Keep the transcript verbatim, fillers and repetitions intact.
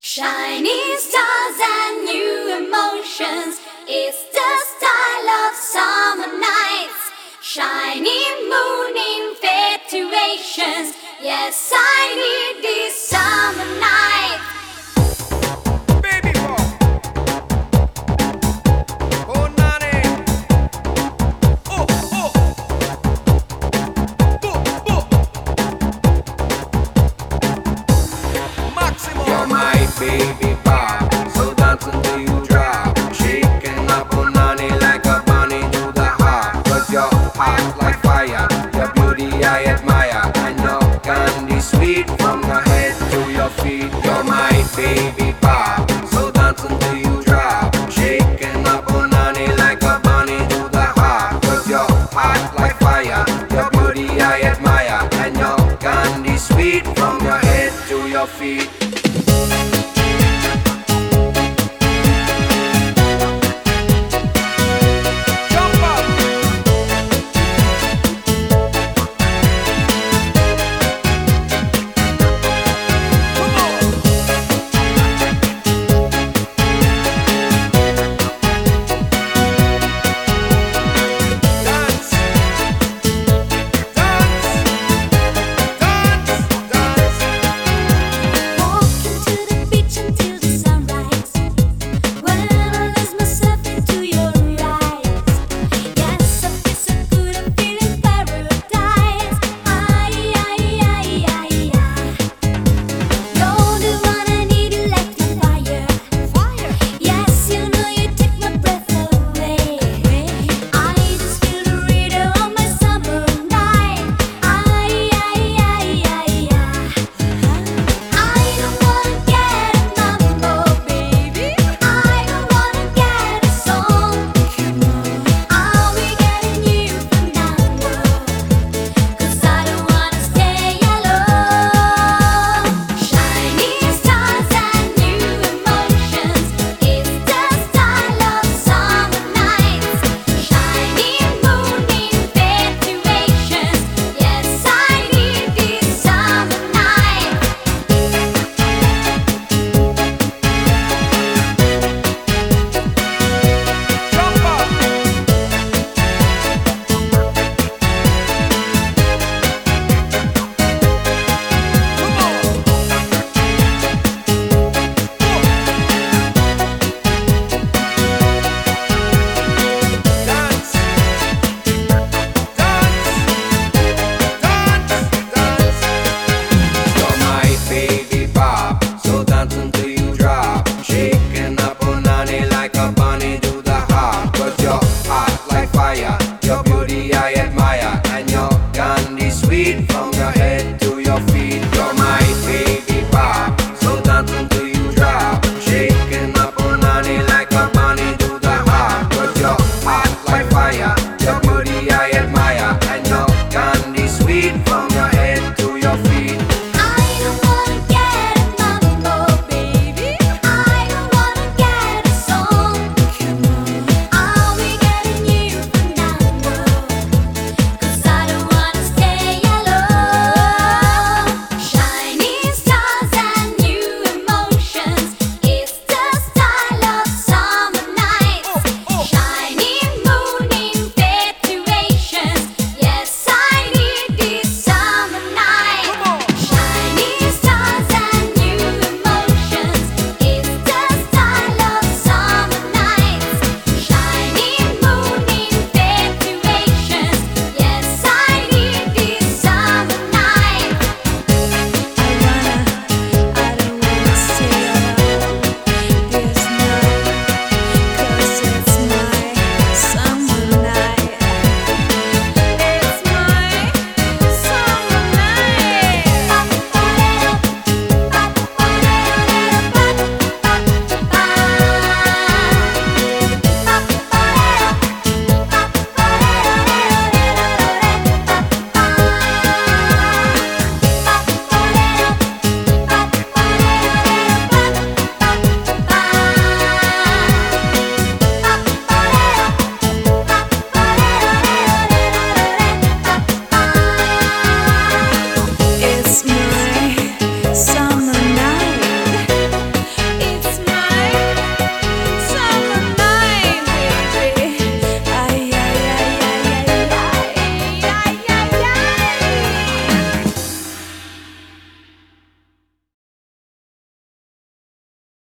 Shining stars and new emotions is the style of summer nights. Shining moon infatuations, yes, I need this summer night. Baby boy. Oh, nanny. Oh, oh. Boop, boop. Maximo. You're my baby pop, so dance until you drop. Shaking up on nanny like a bunny to the heart. Cause you're hot like fire, your beauty I admire. I know candy sweet from your head to your feet. You're my baby pop,